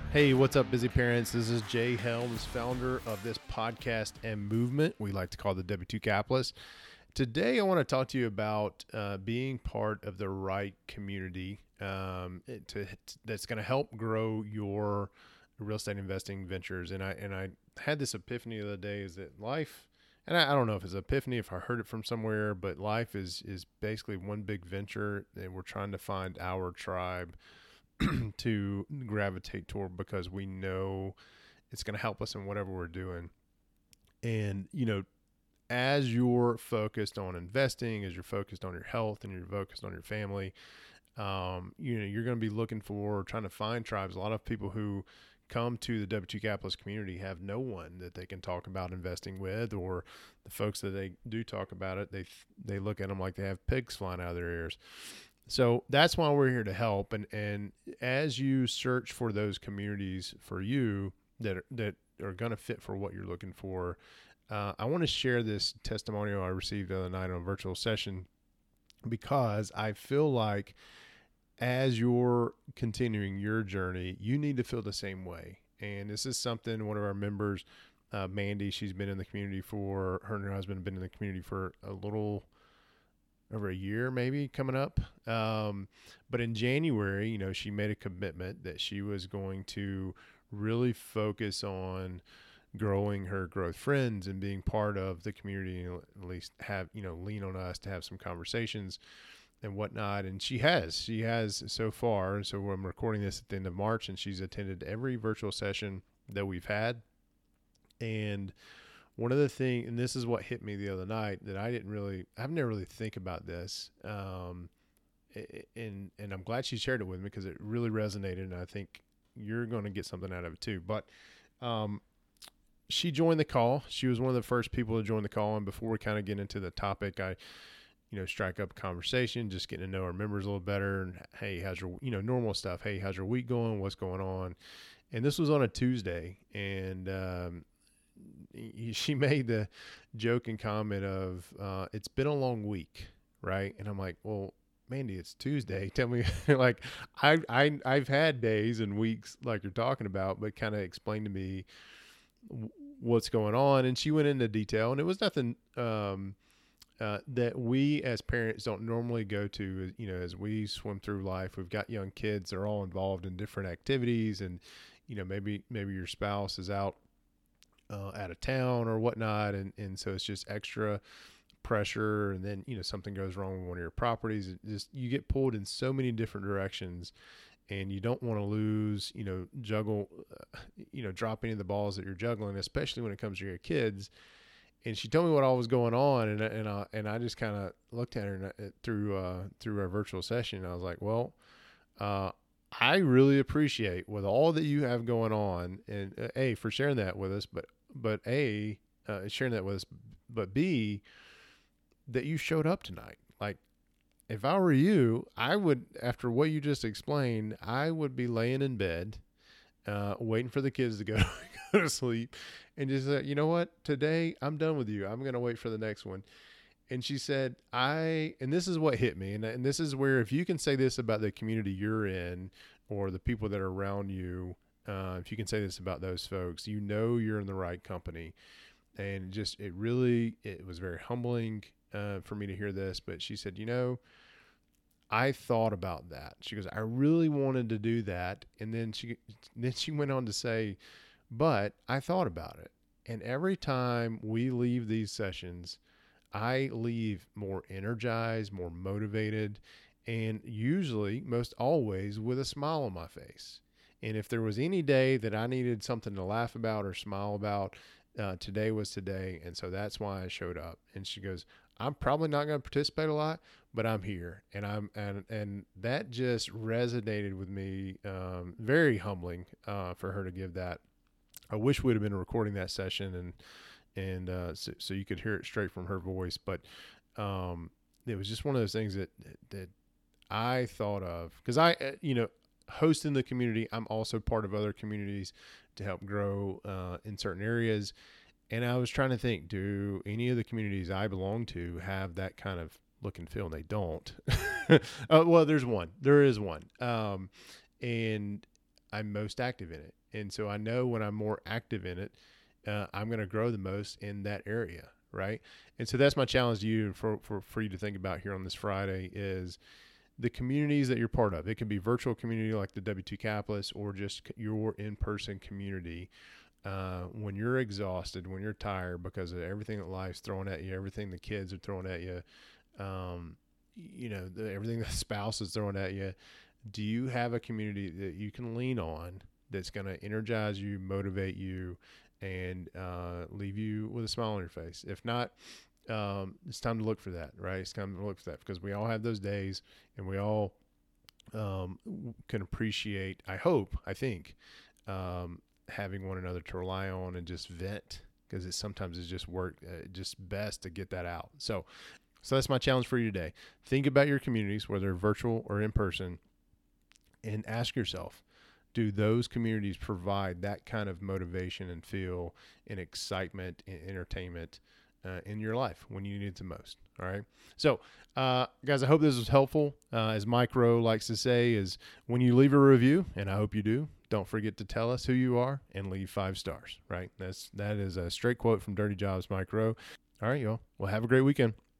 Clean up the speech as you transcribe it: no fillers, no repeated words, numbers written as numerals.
Hey, what's up, busy parents? This is Jay Helms, founder of this podcast and movement we like to call the W2 Capitalist. Today, I want to talk to you about being part of the right community that's going to help grow your real estate investing ventures. And I had this epiphany the other day: is that life, and I don't know if it's an epiphany, if I heard it from somewhere, but life is basically one big venture, and we're trying to find our tribe to gravitate toward because we know it's going to help us in whatever we're doing. And, as you're focused on investing, as you're focused on your health and you're focused on your family, you're going to be looking for, trying to find tribes. A lot of people who come to the W2 Capitalist community have no one that they can talk about investing with, or the folks that they do talk about it, they look at them like they have pigs flying out of their ears. So that's why we're here to help. And as you search for those communities for you that are going to fit for what you're looking for, I want to share this testimonial I received the other night on a virtual session, because I feel like as you're continuing your journey, you need to feel the same way. And this is something one of our members, Mandy, she's been in the community for, her and her husband have been in the community for a little over a year, maybe coming up. But in January, she made a commitment that she was going to really focus on growing her growth friends and being part of the community, and at least have, lean on us to have some conversations and whatnot. And she has so far. So I'm recording this at the end of March, and she's attended every virtual session that we've had. And one of the things, and this is what hit me the other night, that I've never really think about this. And I'm glad she shared it with me, because it really resonated, and I think you're going to get something out of it too. But, she joined the call. She was one of the first people to join the call. And before we kind of get into the topic, I, strike up a conversation, just getting to know our members a little better. And hey, how's your, normal stuff. Hey, how's your week going? What's going on? And this was on a Tuesday, and, she made the joke and comment of, it's been a long week, right? And I'm like, well, Mandy, it's Tuesday. Tell me, like, I've had days and weeks like you're talking about, but kind of explain to me what's going on. And she went into detail, and it was nothing that we as parents don't normally go to. As we swim through life, we've got young kids, they're all involved in different activities, and maybe your spouse is out of town or whatnot. And so it's just extra pressure. And then, something goes wrong with one of your properties. You get pulled in so many different directions, and you don't want to lose, juggle, drop any of the balls that you're juggling, especially when it comes to your kids. And she told me what all was going on. And I just kind of looked at her through our virtual session. And I was like, well, I really appreciate with all that you have going on, and A, for sharing that with us, but sharing that with us, but B, that you showed up tonight. Like, if I were you, I would, after what you just explained, I would be laying in bed, waiting for the kids to go to sleep, and just you know what, today I'm done with you. I'm going to wait for the next one. And she said, and this is what hit me. And this is where, if you can say this about the community you're in, or the people that are around you, if you can say this about those folks, you're in the right company. And it was very humbling for me to hear this. But she said, I thought about that. She goes, I really wanted to do that. And then she went on to say, but I thought about it. And every time we leave these sessions, I leave more energized, more motivated, and usually, most always, with a smile on my face. And if there was any day that I needed something to laugh about or smile about, today was today. And so that's why I showed up. And she goes, I'm probably not going to participate a lot, but I'm here. And that just resonated with me. Very humbling for her to give that. I wish we'd have been recording that session and so you could hear it straight from her voice. But it was just one of those things that I thought of, because hosting the community, I'm also part of other communities to help grow in certain areas. And I was trying to think, do any of the communities I belong to have that kind of look and feel? And they don't. Well, there is one. And I'm most active in it. And so I know when I'm more active in it, I'm going to grow the most in that area. Right. And so that's my challenge to you for you to think about here on this Friday is the communities that you're part of. It can be virtual community like the W2 Capitalist or just your in-person community. When you're exhausted, when you're tired because of everything that life's throwing at you, everything the kids are throwing at you, everything the spouse is throwing at you, do you have a community that you can lean on that's going to energize you, motivate you, and leave you with a smile on your face? If not, it's time to look for that, right? It's time to look for that because we all have those days, and we all can appreciate, I think, having one another to rely on and just vent, because sometimes it's just just best to get that out. So that's my challenge for you today. Think about your communities, whether virtual or in person, and ask yourself, do those communities provide that kind of motivation and feel and excitement and entertainment in your life when you need it the most? All right. So, guys, I hope this was helpful. As Mike Rowe likes to say, is when you leave a review, and I hope you do, don't forget to tell us who you are and leave 5 stars. Right. That is a straight quote from Dirty Jobs, Mike Rowe. All right, y'all. Well, have a great weekend.